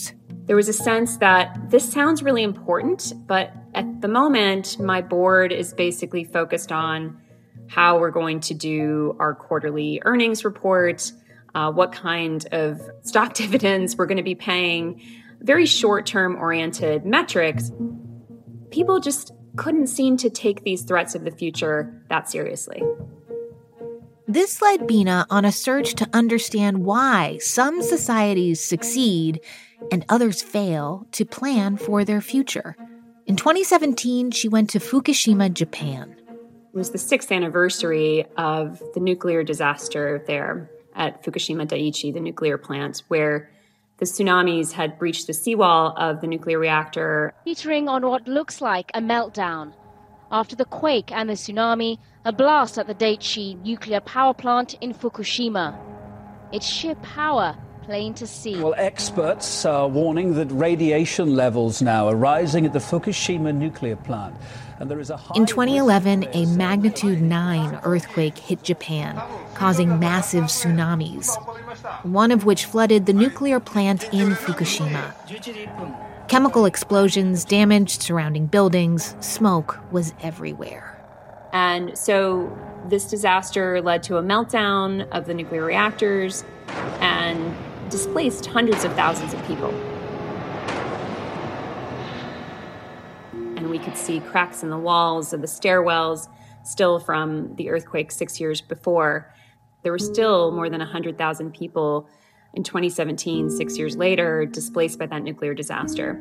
Speaker 17: there was a sense that this sounds really important, but at the moment, my board is basically focused on how we're going to do our quarterly earnings report, uh, what kind of stock dividends we're going to be paying, very short-term oriented metrics. People just couldn't seem to take these threats of the future that seriously.
Speaker 1: This led Bina on a search to understand why some societies succeed and others fail to plan for their future. In twenty seventeen, she went to Fukushima, Japan.
Speaker 17: It was the sixth anniversary of the nuclear disaster there at Fukushima Daiichi, the nuclear plant, where the tsunamis had breached the seawall of the nuclear reactor.
Speaker 18: Teetering on what looks like a meltdown. After the quake and the tsunami, a blast at the Daiichi nuclear power plant in Fukushima. Its sheer power plain to see.
Speaker 19: Well, experts are warning that radiation levels now are rising at the Fukushima nuclear plant. And there is a high
Speaker 1: In twenty eleven, a magnitude nine earthquake hit Japan, causing massive tsunamis, one of which flooded the nuclear plant in Fukushima. Chemical explosions damaged surrounding buildings. Smoke was everywhere.
Speaker 17: And so this disaster led to a meltdown of the nuclear reactors and displaced hundreds of thousands of people. And we could see cracks in the walls of the stairwells, still from the earthquake six years before. There were still more than one hundred thousand people in twenty seventeen, six years later, displaced by that nuclear disaster.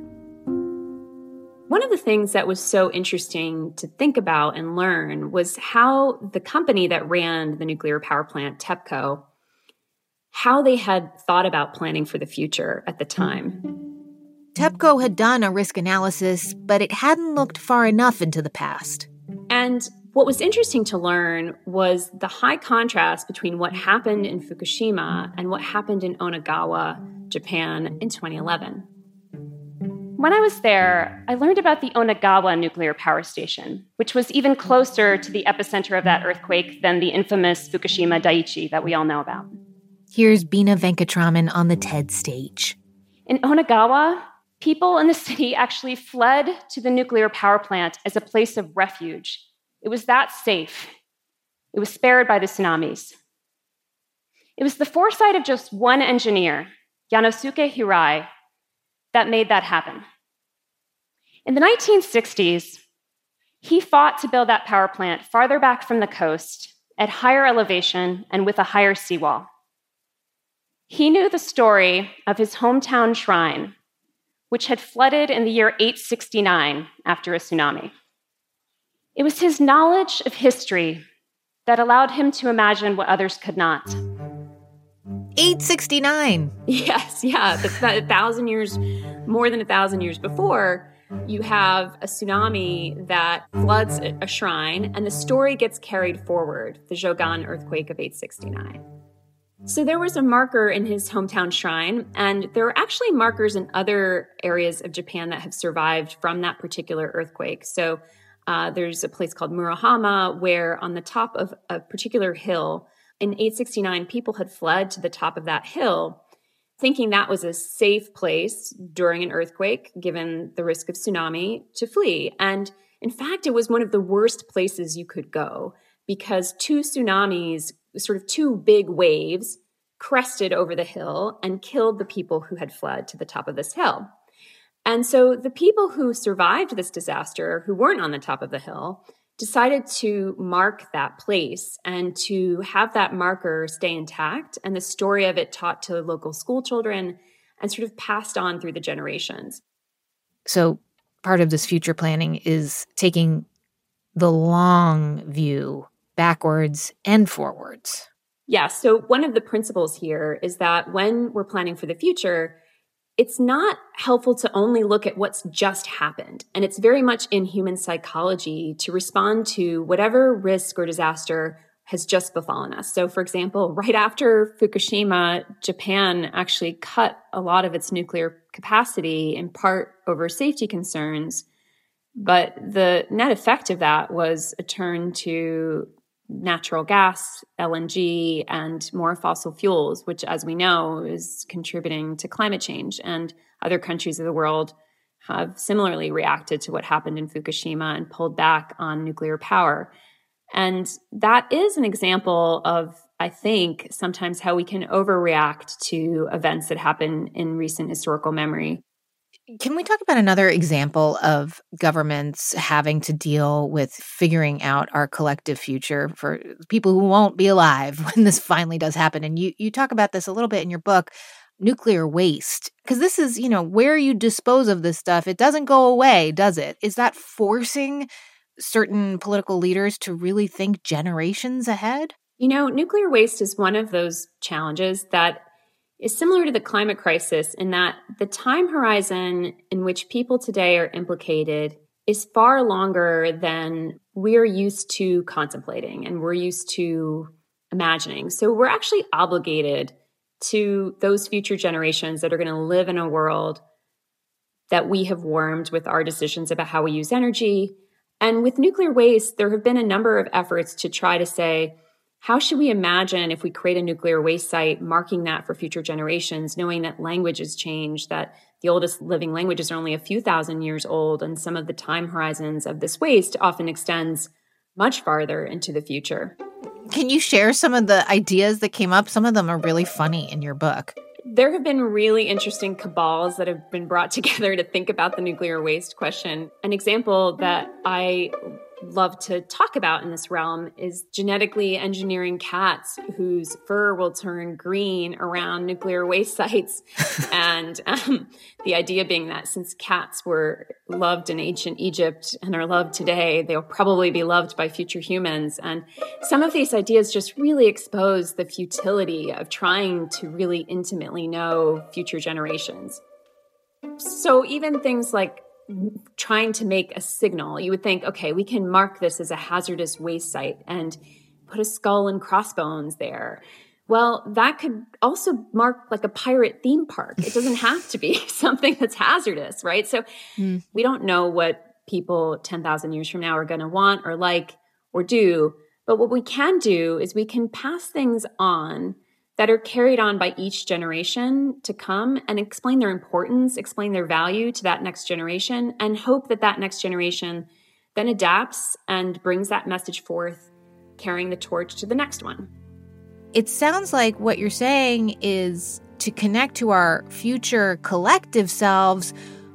Speaker 17: One of the things that was so interesting to think about and learn was how the company that ran the nuclear power plant, TEPCO, how they had thought about planning for the future at the time.
Speaker 1: TEPCO had done a risk analysis, but it hadn't looked far enough into the past.
Speaker 17: And what was interesting to learn was the high contrast between what happened in Fukushima and what happened in Onagawa, Japan, in twenty eleven. When I was there, I learned about the Onagawa nuclear power station, which was even closer to the epicenter of that earthquake than the infamous Fukushima Daiichi that we all know about.
Speaker 1: Here's Bina Venkatraman on the TED stage.
Speaker 17: In Onagawa, people in the city actually fled to the nuclear power plant as a place of refuge. It was that safe. It was spared by the tsunamis. It was the foresight of just one engineer, Yanosuke Hirai, that made that happen. In the nineteen sixties, he fought to build that power plant farther back from the coast, at higher elevation and with a higher seawall. He knew the story of his hometown shrine, which had flooded in the year eight sixty-nine after a tsunami. It was his knowledge of history that allowed him to imagine what others could not.
Speaker 1: eight sixty-nine.
Speaker 17: Yes, yeah. The, a thousand years, more than a thousand years before, you have a tsunami that floods a shrine, and the story gets carried forward, the Jogan earthquake of eight sixty-nine. So there was a marker in his hometown shrine, and there are actually markers in other areas of Japan that have survived from that particular earthquake. So uh, there's a place called Murahama, where on the top of a particular hill, in eight sixty-nine, people had fled to the top of that hill, thinking that was a safe place during an earthquake, given the risk of tsunami, to flee. And in fact, it was one of the worst places you could go, because two tsunamis, sort of two big waves, crested over the hill and killed the people who had fled to the top of this hill. And so the people who survived this disaster, who weren't on the top of the hill, decided to mark that place and to have that marker stay intact, and the story of it taught to local school children and sort of passed on through the generations.
Speaker 1: So part of this future planning is taking the long view backwards and forwards.
Speaker 17: Yeah, so one of the principles here is that when we're planning for the future, it's not helpful to only look at what's just happened. And it's very much in human psychology to respond to whatever risk or disaster has just befallen us. So, for example, right after Fukushima, Japan actually cut a lot of its nuclear capacity, in part over safety concerns. But the net effect of that was a turn to natural gas, L N G, and more fossil fuels, which, as we know, is contributing to climate change. And other countries of the world have similarly reacted to what happened in Fukushima and pulled back on nuclear power. And that is an example of, I think, sometimes how we can overreact to events that happen in recent historical memory.
Speaker 1: Can we talk about another example of governments having to deal with figuring out our collective future for people who won't be alive when this finally does happen? And you, you talk about this a little bit in your book, nuclear waste, because this is, you know, where you dispose of this stuff. It doesn't go away, does it? Is that forcing certain political leaders to really think generations ahead?
Speaker 17: You know, nuclear waste is one of those challenges that is similar to the climate crisis in that the time horizon in which people today are implicated is far longer than we're used to contemplating and we're used to imagining. So we're actually obligated to those future generations that are going to live in a world that we have warmed with our decisions about how we use energy. And with nuclear waste, there have been a number of efforts to try to say, how should we imagine if we create a nuclear waste site, marking that for future generations, knowing that languages change, that the oldest living languages are only a few thousand years old, and some of the time horizons of this waste often extends much farther into the future.
Speaker 1: Can you share some of the ideas that came up? Some of them are really funny in your book.
Speaker 17: There have been really interesting cabals that have been brought together to think about the nuclear waste question. An example that I love to talk about in this realm is genetically engineering cats whose fur will turn green around nuclear waste sites. and um, the idea being that since cats were loved in ancient Egypt and are loved today, they'll probably be loved by future humans. And some of these ideas just really expose the futility of trying to really intimately know future generations. So even things like trying to make a signal, you would think, okay, we can mark this as a hazardous waste site and put a skull and crossbones there. Well, that could also mark like a pirate theme park. It doesn't have to be something that's hazardous, right? So mm. we don't know what people ten thousand years from now are going to want or like or do. But what we can do is we can pass things on that are carried on by each generation to come and explain their importance, explain their value to that next generation, and hope that that next generation then adapts and brings that message forth, carrying the torch to the next one.
Speaker 1: It sounds like what you're saying is to connect to our future collective selves,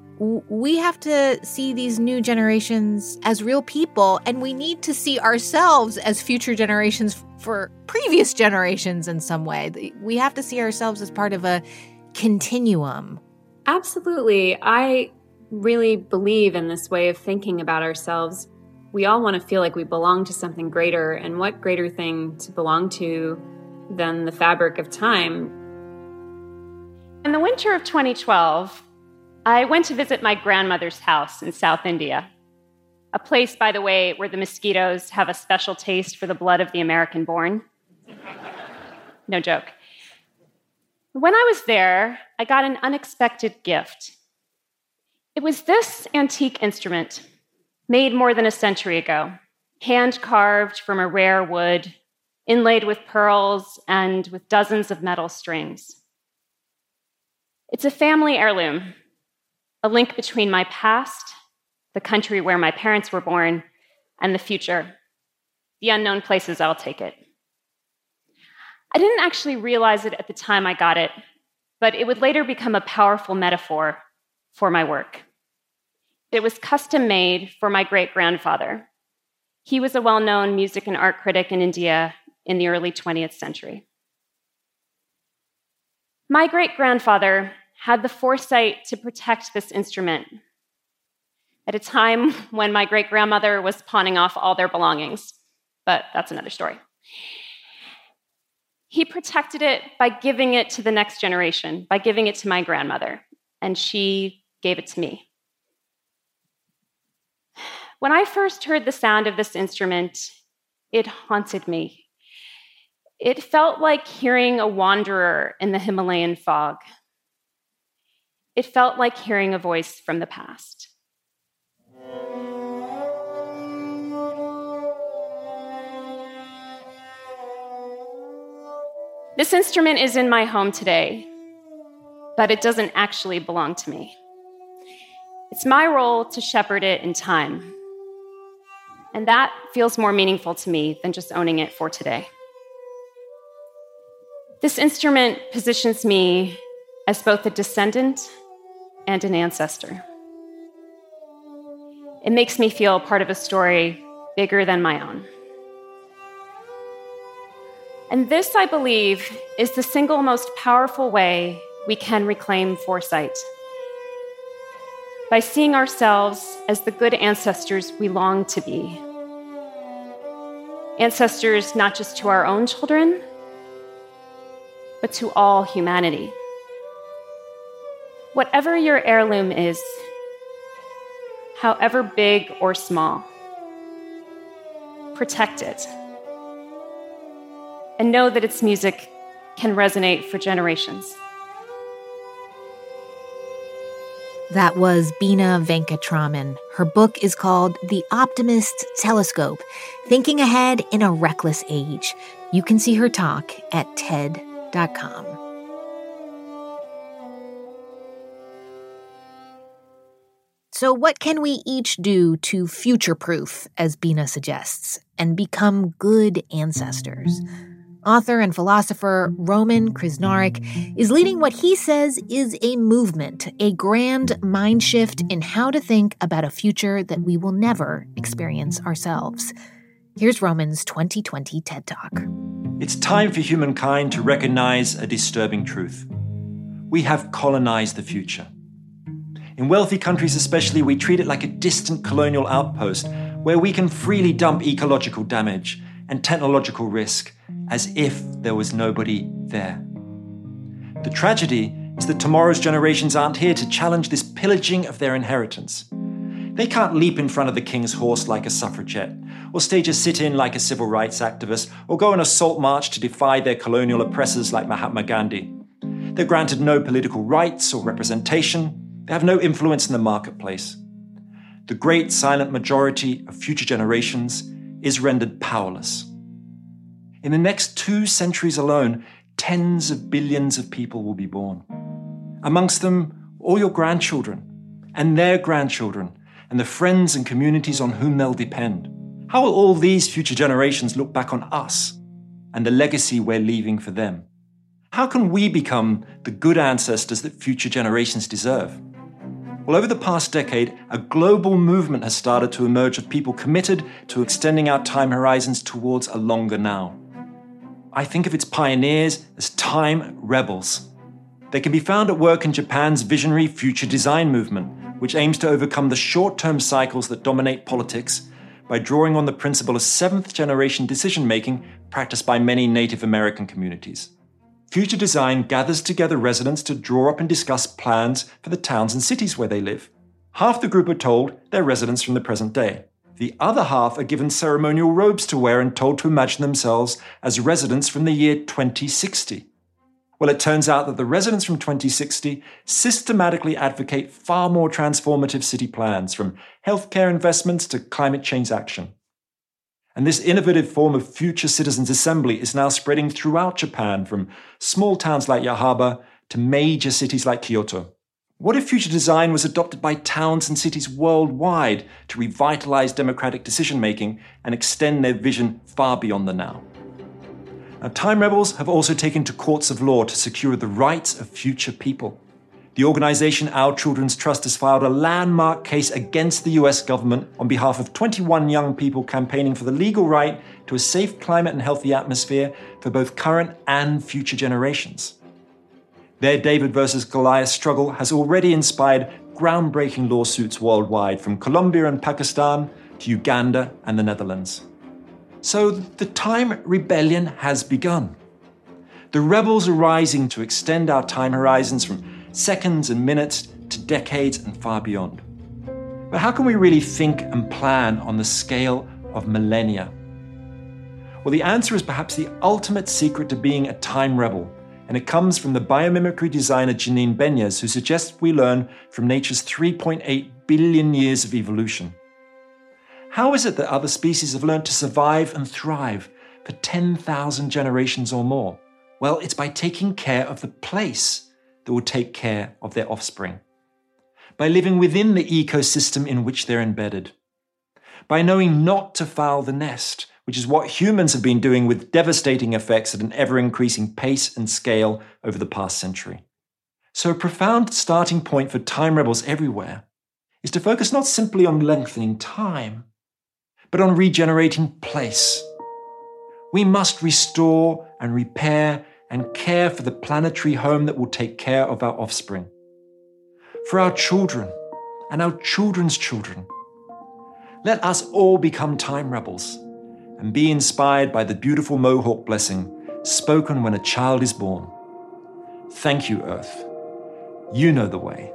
Speaker 1: we have to see these new generations as real people, and we need to see ourselves as future generations for previous generations in some way. We have to see ourselves as part of a continuum.
Speaker 17: Absolutely. I really believe in this way of thinking about ourselves. We all want to feel like we belong to something greater, and what greater thing to belong to than the fabric of time?
Speaker 20: In the winter of twenty twelve, I went to visit my grandmother's house in South India, a place, by the way, where the mosquitoes have a special taste for the blood of the American-born. No joke. When I was there, I got an unexpected gift. It was this antique instrument, made more than a century ago, hand-carved from a rare wood, inlaid with pearls and with dozens of metal strings. It's a family heirloom, a link between my past, the country where my parents were born, and the future, the unknown places I'll take it. I didn't actually realize it at the time I got it, but it would later become a powerful metaphor for my work. It was custom made for my great-grandfather. He was a well-known music and art critic in India in the early twentieth century. My great-grandfather had the foresight to protect this instrument at a time when my great-grandmother was pawning off all their belongings, but that's another story. He protected it by giving it to the next generation, by giving it to my grandmother, and she gave it to me. When I first heard the sound of this instrument, it haunted me. It felt like hearing a wanderer in the Himalayan fog. It felt like hearing a voice from the past. This instrument is in my home today, but it doesn't actually belong to me. It's my role to shepherd it in time. And that feels more meaningful to me than just owning it for today. This instrument positions me as both a descendant and an ancestor. It makes me feel part of a story bigger than my own. And this, I believe, is the single most powerful way we can reclaim foresight. By seeing ourselves as the good ancestors we long to be. Ancestors not just to our own children, but to all humanity. Whatever your heirloom is, however big or small, protect it. And know that its music can resonate for generations.
Speaker 1: That was Beena Venkatraman. Her book is called The Optimist's Telescope, Thinking Ahead in a Reckless Age. You can see her talk at TED dot com. So what can we each do to future-proof, as Beena suggests, and become good ancestors? Author and philosopher Roman Krznaric is leading what he says is a movement, a grand mind shift in how to think about a future that we will never experience ourselves. Here's Roman's twenty twenty TED Talk.
Speaker 21: It's time for humankind to recognize a disturbing truth. We have colonized the future. In wealthy countries especially, we treat it like a distant colonial outpost where we can freely dump ecological damage and technological risk as if there was nobody there. The tragedy is that tomorrow's generations aren't here to challenge this pillaging of their inheritance. They can't leap in front of the king's horse like a suffragette, or stage a sit-in like a civil rights activist, or go on a salt march to defy their colonial oppressors like Mahatma Gandhi. They're granted no political rights or representation. They have no influence in the marketplace. The great silent majority of future generations is rendered powerless. In the next two centuries alone, tens of billions of people will be born. Amongst them, all your grandchildren, and their grandchildren, and the friends and communities on whom they'll depend. How will all these future generations look back on us and the legacy we're leaving for them? How can we become the good ancestors that future generations deserve? Well, over the past decade, a global movement has started to emerge of people committed to extending our time horizons towards a longer now. I think of its pioneers as time rebels. They can be found at work in Japan's visionary future design movement, which aims to overcome the short-term cycles that dominate politics by drawing on the principle of seventh-generation decision-making practiced by many Native American communities. Future Design gathers together residents to draw up and discuss plans for the towns and cities where they live. Half the group are told they're residents from the present day. The other half are given ceremonial robes to wear and told to imagine themselves as residents from the year twenty sixty. Well, it turns out that the residents from twenty sixty systematically advocate far more transformative city plans, from healthcare investments to climate change action. And this innovative form of future citizens' assembly is now spreading throughout Japan, from small towns like Yahaba to major cities like Kyoto. What if future design was adopted by towns and cities worldwide to revitalize democratic decision-making and extend their vision far beyond the now? Now, time rebels have also taken to courts of law to secure the rights of future people. The organization Our Children's Trust has filed a landmark case against the U S government on behalf of twenty-one young people campaigning for the legal right to a safe climate and healthy atmosphere for both current and future generations. Their David versus Goliath struggle has already inspired groundbreaking lawsuits worldwide, from Colombia and Pakistan to Uganda and the Netherlands. So the time rebellion has begun. The rebels are rising to extend our time horizons from seconds and minutes to decades and far beyond. But how can we really think and plan on the scale of millennia? Well, the answer is perhaps the ultimate secret to being a time rebel, and it comes from the biomimicry designer Janine Benyus, who suggests we learn from nature's three point eight billion years of evolution. How is it that other species have learned to survive and thrive for ten thousand generations or more? Well, it's by taking care of the place that will take care of their offspring. By living within the ecosystem in which they're embedded. By knowing not to foul the nest, which is what humans have been doing with devastating effects at an ever-increasing pace and scale over the past century. So a profound starting point for time rebels everywhere is to focus not simply on lengthening time, but on regenerating place. We must restore and repair and care for the planetary home that will take care of our offspring. For our children and our children's children. Let us all become time rebels and be inspired by the beautiful Mohawk blessing spoken when a child is born. Thank you, Earth. You know the way.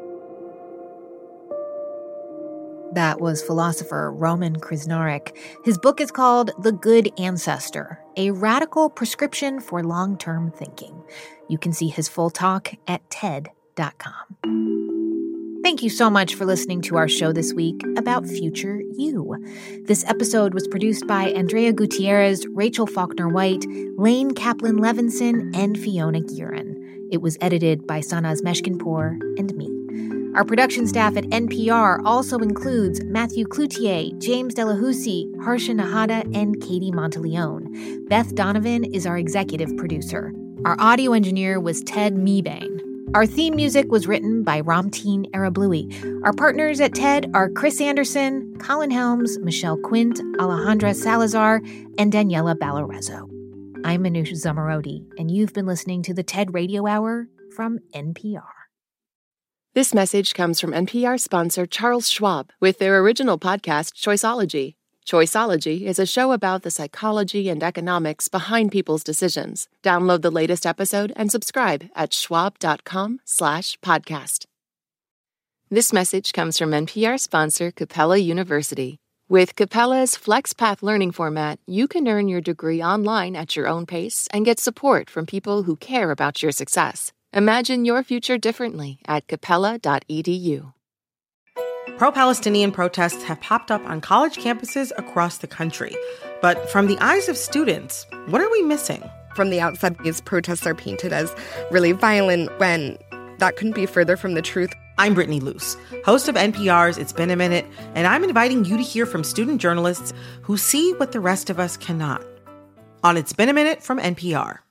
Speaker 1: That was philosopher Roman Krznaric. His book is called The Good Ancestor, a radical prescription for long-term thinking. You can see his full talk at TED dot com. Thank you so much for listening to our show this week about future you. This episode was produced by Andrea Gutierrez, Rachel Faulkner-White, Lane Kaplan-Levinson, and Fiona Guerin. It was edited by Sanaz Meshkinpour and me. Our production staff at N P R also includes Matthew Cloutier, James Delahousie, Harsha Nahata, and Katie Monteleone. Beth Donovan is our executive producer. Our audio engineer was Ted Mebane. Our theme music was written by Ramteen Arablouei. Our partners at TED are Chris Anderson, Colin Helms, Michelle Quint, Alejandra Salazar, and Daniela Ballarezo. I'm Manoush Zomorodi, and you've been listening to the TED Radio Hour from N P R.
Speaker 10: This message comes from N P R sponsor Charles Schwab with their original podcast, Choiceology. Choiceology is a show about the psychology and economics behind people's decisions. Download the latest episode and subscribe at schwab.com slash podcast. This message comes from N P R sponsor Capella University. With Capella's FlexPath learning format, you can earn your degree online at your own pace and get support from people who care about your success. Imagine your future differently at capella dot e d u.
Speaker 3: Pro-Palestinian protests have popped up on college campuses across the country. But from the eyes of students, what are we missing?
Speaker 22: From the outside, these protests are painted as really violent when that couldn't be further from the truth.
Speaker 3: I'm Brittany Luce, host of N P R's It's Been a Minute, and I'm inviting you to hear from student journalists who see what the rest of us cannot. On It's Been a Minute from N P R.